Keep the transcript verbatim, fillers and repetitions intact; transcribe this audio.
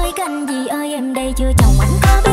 ơi canh gì ơi em đây chưa chồng anh có